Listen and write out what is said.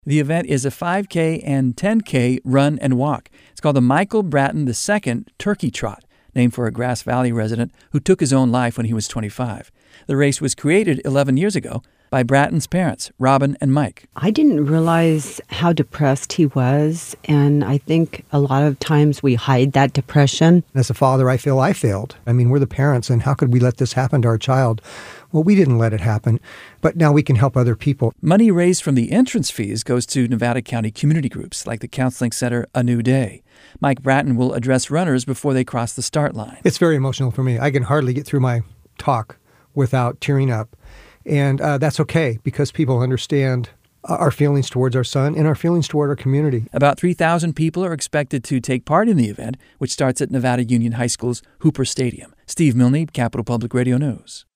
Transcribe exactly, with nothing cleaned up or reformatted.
The event is a five K and ten K run and walk. It's called the Michael Bratton the Second Turkey Trot, named for a Grass Valley resident who took his own life when he was twenty-five. The race was created eleven years ago by Bratton's parents, Robin and Mike. I didn't realize how depressed he was, and I think a lot of times we hide that depression. As a father, I feel I failed. I mean, we're the parents, and how could we let this happen to our child? Well, we didn't let it happen, but now we can help other people. Money raised from the entrance fees goes to Nevada County community groups like the counseling center A New Day. Mike Bratton will address runners before they cross the start line. It's very emotional for me. I can hardly get through my talk without tearing up. And uh, that's okay, because people understand our feelings towards our son and our feelings toward our community. About three thousand people are expected to take part in the event, which starts at Nevada Union High School's Hooper Stadium. Steve Milne, Capital Public Radio News.